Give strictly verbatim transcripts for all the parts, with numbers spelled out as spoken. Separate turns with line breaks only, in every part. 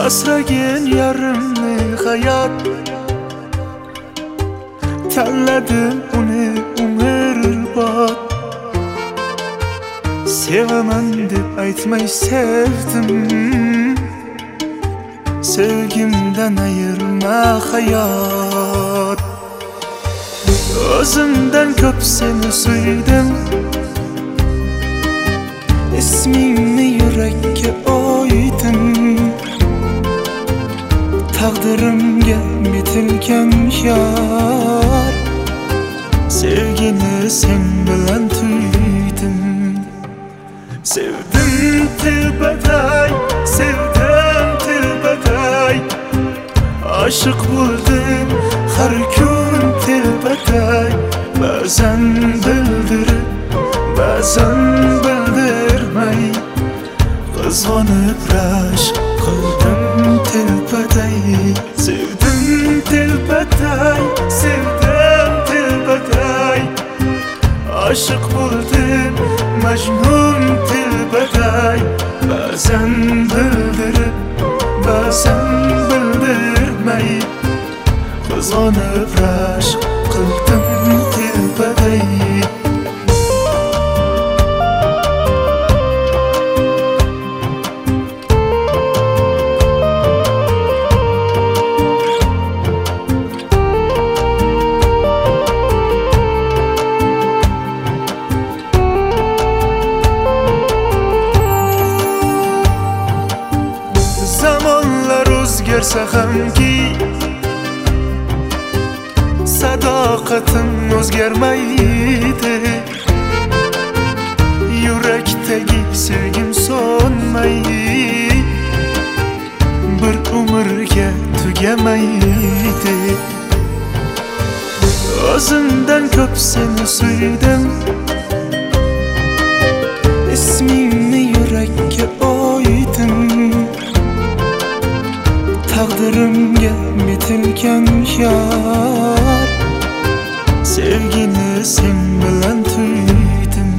asragan yarimni hayot, tanladim uni umrbod. Sevaman deb aytmay sevdim, sevgimdan ayirma hayot. O'zimdan ko'p seni suydim, ismingni yurakka oydim. Taqdirimga metilgan yor, sevgini sen bilan tuydim. Sevdim tilbatay, sevdim tilbatay, aşık bo'ldim har kun tilbatay. Ba'zan bildirib, ba'zan bildirmay, qizg'onib rashk qildim tilbatay. Sevdim tilbatay, sevdim tilbatay, aşık bo'ldim majnun tilbatay. Ba'zan bildirib, ba'zan bildirmay, qizg'onib rashk qildim tilbatay. Zamonlar o'zgarsa hamki, sadoqatim o'zgarmaydi. Yurakdagi sevgim so'nmaydi, bir umrga tugamaydi. O'zimdan ko'p seni suydim, ismingni yurakka oydim. Taqdirimga metilgan yor, sevgini sen bilan tuydim.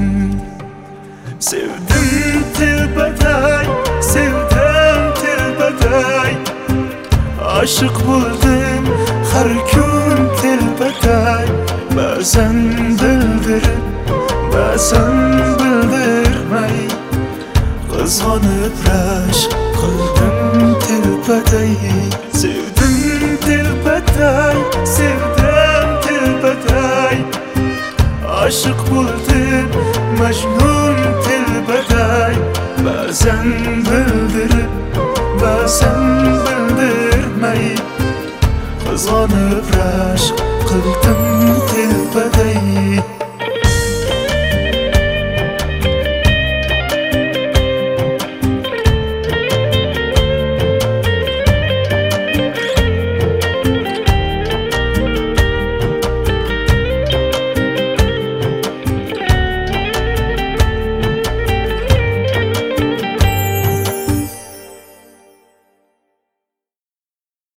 Sevdim tilbatay, sevdim tilbatay, aşık bo'ldim har kun tilbatay. Ba'zan bildirib, ba'zan bildirmay, qizg'onib rashk qildim tilbatay. Sevdim tilbatay, sevdim tilbatay, aşık bo'ldim majnun tilbatay. Ba'zan bildirib, ba'zan bildirmay, qizg'onib rashk qildim tilbatay.